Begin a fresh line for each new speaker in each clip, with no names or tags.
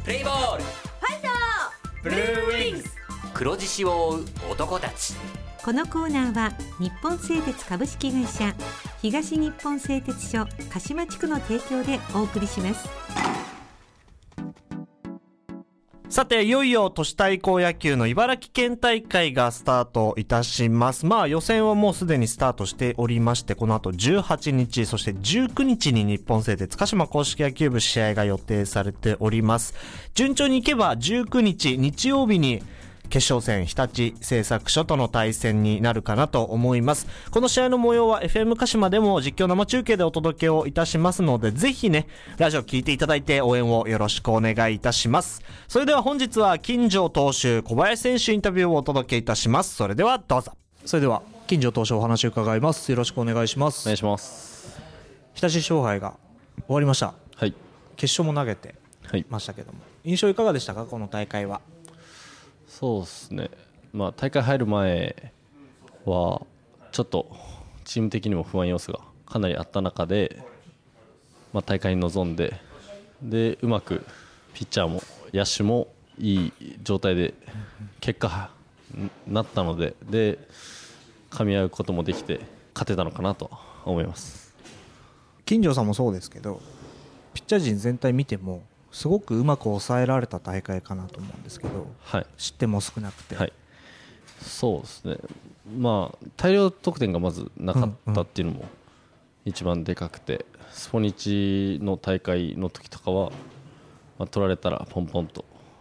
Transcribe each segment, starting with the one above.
プレイボール、
ファイト、
ブルーウィングス、黒獅子を追う男たち。
このコーナーは日本製鉄株式会社、東日本製鉄所鹿島地区の提供でお送りします。
さて、いよいよ都市対抗野球の茨城県大会がスタートいたします。予選はもうすでにスタートしておりまして、この後18日、そして19日に日本製鉄鹿島硬式野球部試合が予定されております。順調にいけば19日日曜日に決勝戦、日立製作所との対戦になるかなと思います。この試合の模様は FM 鹿島でも実況生中継でお届けをいたしますので、ぜひね、ラジオ聞いていただいて応援をよろしくお願いいたします。それでは本日は金城投手、小林選手インタビューをお届けいたします。それではどうぞ。それでは金城投手お話を伺います。よろしくお願いします。
お願いします。
日立勝敗が終わりました。
はい。
決勝も投げてましたけども、印象いかがでしたか、この大会は。
そうですね、大会入る前はちょっとチーム的にも不安要素がかなりあった中で、大会に臨んで、うまくピッチャーも野手もいい状態で結果なったので、噛み合うこともできて勝てたのかなと思います。
金城さんもそうですけど、ピッチャー陣全体見てもすごくうまく抑えられた大会かなと思うんですけど、
はい、
失点も少なくて、
はい、そうですね、大量得点がまずなかったっていうのも一番でかくて、スポニチの大会の時とかは、取られたらポンポンと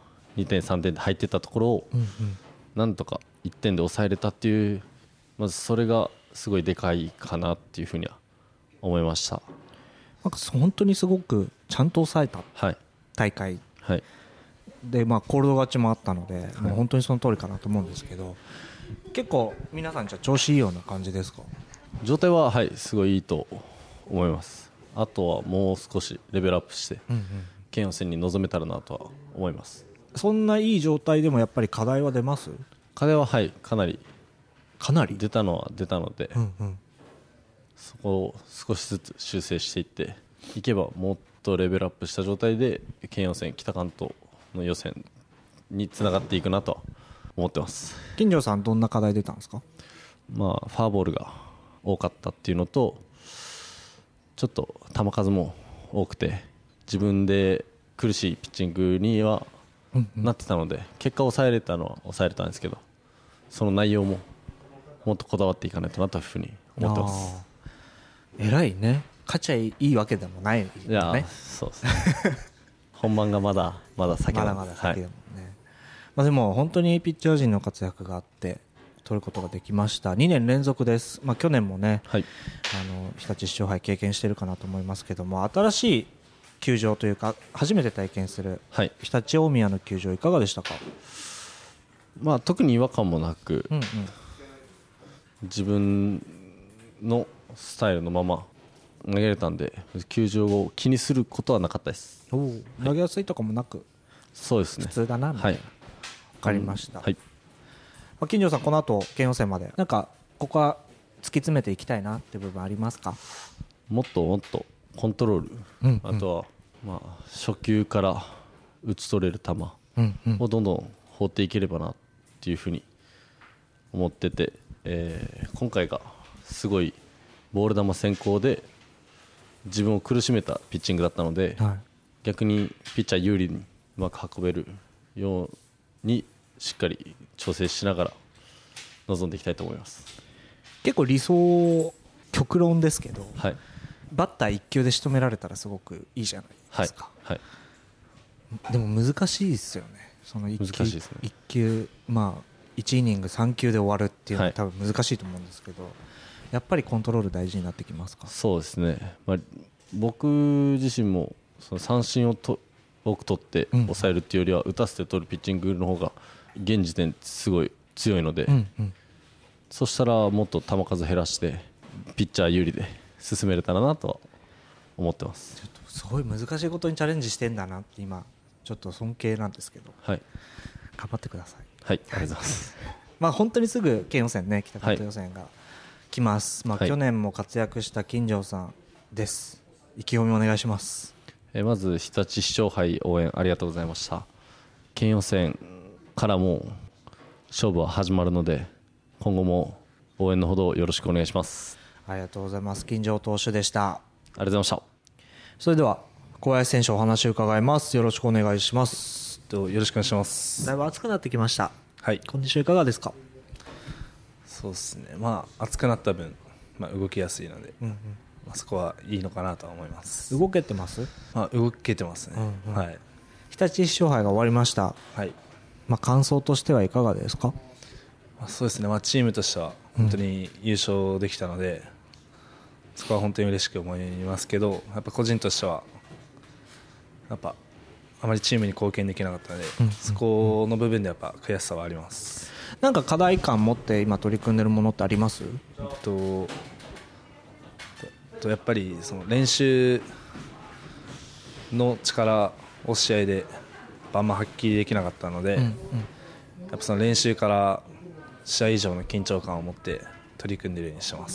2点3点で入ってたところを、なんとか1点で抑えれたっていう、まずそれがすごいでかいかなっていうふうには思いました。
なんか本当にすごくちゃんと抑えた、
はい、
大会、
はい、
で、コールド勝ちもあったので、もう本当にその通りかなと思うんですけど、結構皆さんじゃ調子いいような感じですか。
状態は、すごいいいと思います。あとはもう少しレベルアップして、県予選に臨めたらなとは思います。
そんないい状態でもやっぱり課題は出ます？
課題はかなり出たのは出たので、そこを少しずつ修正していっていけば、もっとレベルアップした状態で県予選、北関東の予選につながっていくなと思ってます。
金城さんどんな課題出たんですか？
フォアボールが多かったっていうのと、ちょっと球数も多くて自分で苦しいピッチングにはなってたので、結果を抑えれたのは抑えれたんですけど、その内容ももっとこだわっていかないとなというふうに思ってます。
偉いね。勝ちゃいいわけでもないよね。
いや、そうですね本番がまだ先だ。
まだまだ先だもんね。でも本当にピッチャー陣の活躍があって取ることができました。2年連続です。去年もね、日立市長杯経験しているかなと思いますけども、新しい球場というか初めて体験する日立大宮の球場いかがでしたか？
特に違和感もなく、自分のスタイルのまま投げれたんで、球場を気にすることはなかったです。
投げやすいとかもなく、
そうですね、
普通だなみたいな。分かりました。
金
城さん、この後県予選までなんかここは突き詰めていきたいなって部分ありますか？
もっともっとコントロール、あとは初球から打ち取れる球をどんどん放っていければなっていうふうに思ってて、今回がすごいボール球先行で自分を苦しめたピッチングだったので、逆にピッチャー有利にうまく運べるようにしっかり調整しながら臨んでいきたいと思います。
結構理想極論ですけど、バッター1球で仕留められたらすごくいいじゃないですか。でも難しいですよね。その1球、1イニング3球で終わるっていうのは多分難しいと思うんですけど、やっぱりコントロール大事になってきますか？
そうですね、僕自身もその三振を多く取って抑えるっていうよりは、打たせて取るピッチングの方が現時点すごい強いので、そしたらもっと球数減らしてピッチャー有利で進めれたらなとは思ってます。
ちょっとすごい難しいことにチャレンジしてんだなって今ちょっと尊敬なんですけど、頑張ってください。
ありがとうございます。
本当にすぐ県予選ね、北関東予選が来ます。去年も活躍した金城さんです。意気込みお願いします。
まず日立市長杯応援ありがとうございました。県予選からも勝負は始まるので、今後も応援のほどよろしくお願いします。
ありがとうございます。金城投手でした。
ありがとうございました。
それでは小林選手お話を伺います。よろしくお願いします。
よろしくお願いします。
だいぶ暑くなってきました。
はい。
コンディションいかがですか？
そうですね、暑くなった分、動きやすいので、そこはいいのかなとは思います。
動けてます？
動けてますね。はい。
日立市長杯が終わりました。
はい。
感想としてはいかがですか？
そうですね、チームとしては本当に優勝できたので、そこは本当に嬉しく思いますけど、やっぱ個人としてはやっぱあまりチームに貢献できなかったので、そこの部分でやっぱ悔しさはあります。
なんか課題感持って今取り組んでるものってあります？
やっぱりその練習の力を試合であんま発揮できなかったので、やっぱその練習から試合以上の緊張感を持って取り組んでいるようにしてます。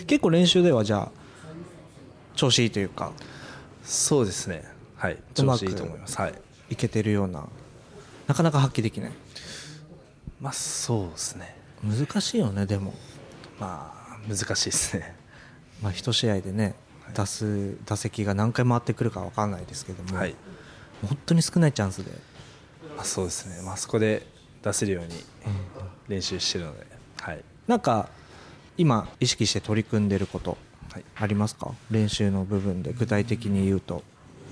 結構練習ではじゃあ調子いいというか？
そうですね、はい、調子いいと思います。はい、
いけてるような、なかなか発揮できない。
そうですね、
難しいよね。でも
難しいですね。
一試合でね、打席が何回回ってくるか分かんないですけども、本当に少ないチャンスで、
そうですね、そこで出せるように練習してるので、
なんか今意識して取り組んでることありますか？練習の部分で具体的に言うと。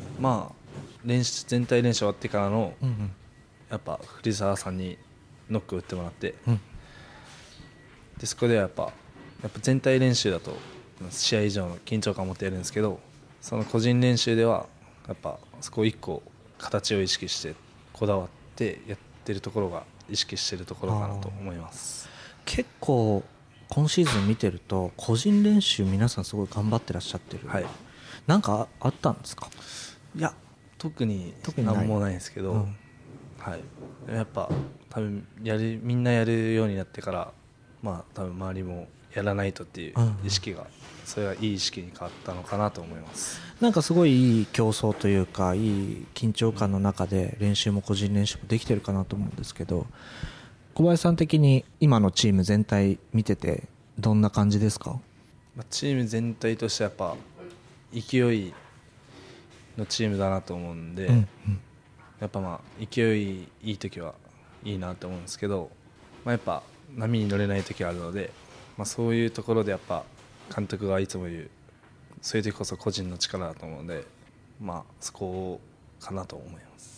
全体練習終わってからの、やっぱ藤沢さんにノックを打ってもらって、でそこではやっぱ全体練習だと試合以上の緊張感を持ってやるんですけど、その個人練習ではやっぱそこ一個形を意識してこだわってやってるところが意識してるところかなと思います。
結構今シーズン見てると個人練習皆さんすごい頑張ってらっしゃってる、なんかあったんですか？
いや特に何もないんですけど、やっぱ多分みんなやるようになってから、多分周りもやらないとっていう意識が、それがいい意識に変わったのかなと思います。
なんかすごいいい競争というか、いい緊張感の中で練習も個人練習もできてるかなと思うんですけど、小林さん的に今のチーム全体見ててどんな感じですか？
チーム全体としてやっぱ勢いのチームだなと思うんで、やっぱ勢いいい時はいいなと思うんですけど、やっぱ波に乗れない時があるので、そういうところでやっぱ監督がいつも言う、そういう時こそ個人の力だと思うので、そこかなと思います。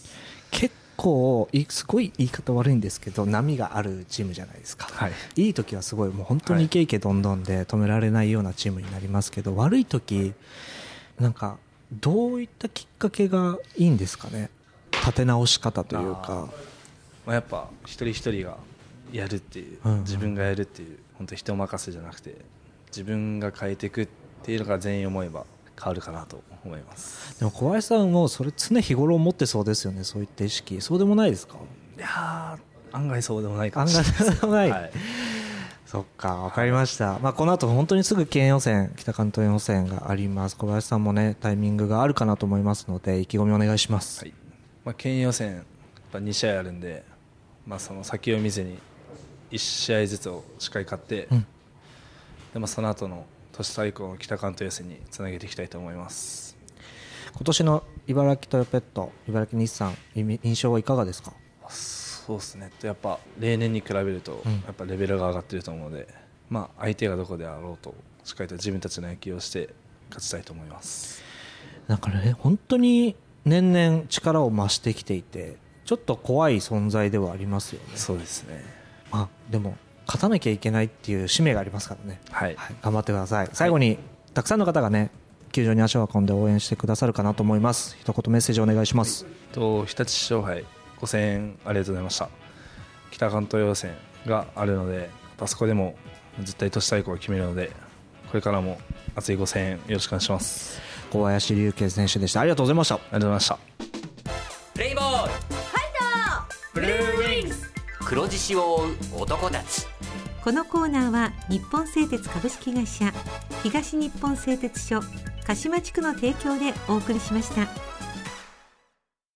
結構すごい言い方悪いんですけど、波があるチームじゃないですか。いい時はすごいもう本当にイケイケどんどんで止められないようなチームになりますけど、悪い時なんかどういったきっかけがいいんですかね？立て直し方というか。
やっぱ一人一人がやるっていう、自分がやるっていう、本当人任せじゃなくて自分が変えていくっていうのが全員思えば変わるかなと思います。
でも小林さんもそれ常日頃持ってそうですよね、そういった意識。そうでもないですか？
いや案外そうでもないかもしれないです。
案外そうでもない、そっか、分かりました。この後本当にすぐ県予選、北関東予選があります。小林さんもねタイミングがあるかなと思いますので意気込みお願いします。
県予選やっぱ2試合あるんで、その先を見ずに1試合ずつをしっかり勝って、でその後の都市対抗の北関東予選につなげていきたいと思います。
今年の茨城トヨペット、茨城日産、印象はいかがですか？
そうですね、やっぱ例年に比べるとやっぱレベルが上がっていると思うので、相手がどこであろうとしっかりと自分たちの野球をして勝ちたいと思います。
なんかね、本当に年々力を増してきていて、ちょっと怖い存在ではありますよね。
そうですね。
でも勝たなきゃいけないっていう使命がありますからね。頑張ってください。最後にたくさんの方がね球場に足を運んで応援してくださるかなと思います。一言メッセージお願いします。
日立市長杯5000円ありがとうございました。北関東予選があるので、そこでも絶対都市対抗を決めるので、これからも熱い5000円よろしくお願いします。
小林龍慶選手でした。ありがとうございました。
ありがとうございました。
プレイボール、ファイト、ブルーウィングス、黒獅子を追う男たち。
このコーナーは日本製鉄株式会社、東日本製鉄所鹿島地区の提供でお送りしました。